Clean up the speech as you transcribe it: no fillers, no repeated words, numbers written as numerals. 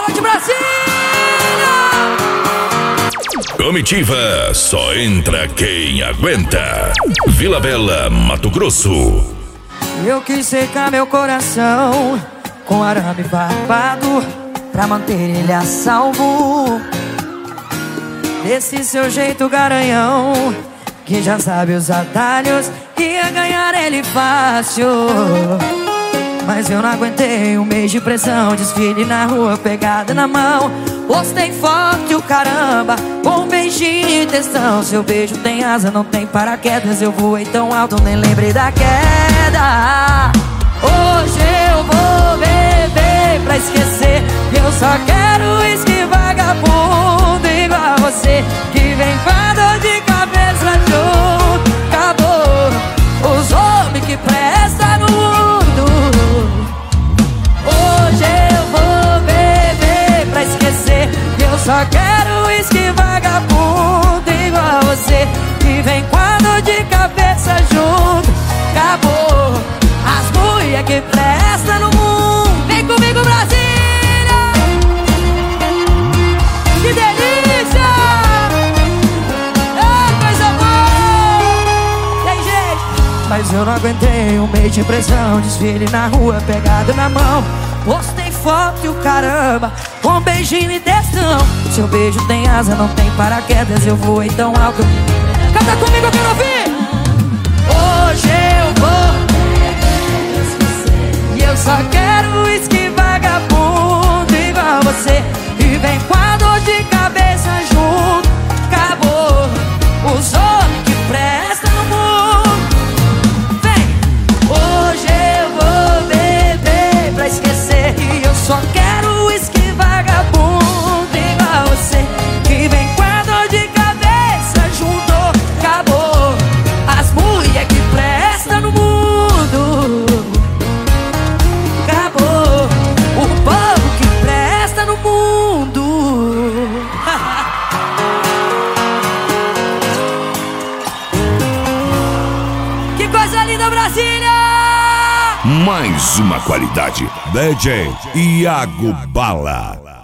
de Brasília! Comitiva, só entra quem aguenta. Vila Bela, Mato Grosso. Eu quis secar meu coração com arame barbado pra manter ele a salvo. Desse seu jeito garanhão, que já sabe os atalhos, ia ganhar ele fácil. Mas eu não aguentei um mês de pressão, desfile na rua, pegada na mão. Postei forte o caramba, com um beijinho e textão. Seu beijo tem asa, não tem paraquedas. Eu voei tão alto, nem lembrei da queda. Hoje eu vou beber pra esquecer. Eu só quero uísque vagabundo igual você, que vem com a dor de cabeça junto. Acabou os homens que prestam no mundo. Hoje eu vou beber pra esquecer. Eu só quero uísque vagabundo igual você, que vem com a dor de cabeça junto. Acabou as mulher que prestam no mundo. Vem comigo, Brasília! Que delícia! Coisa boa! Tem jeito! Mas eu não aguentei um mês de pressão, desfile na rua, pegado na mão. Postei foto e o caramba, com um beijinho e textão. Seu beijo tem asa, não tem paraquedas. Eu voei tão alto. Canta comigo, eu quero ouvir! Hoje eu vou, e eu só quero uísque vagabundo igual você, e vem com a dor de cabeça junto. Acabou os homens que prestam no mundo. Vem! Hoje eu vou beber pra esquecer, e eu só quero uísque vagabundo igual você, que vem com a dor de cabeça junto. Acabou as mulher que prestam no mundo. Acabou o povo que presta no mundo. Que coisa linda, Brasília! Mais uma qualidade. DJ Iago Bala.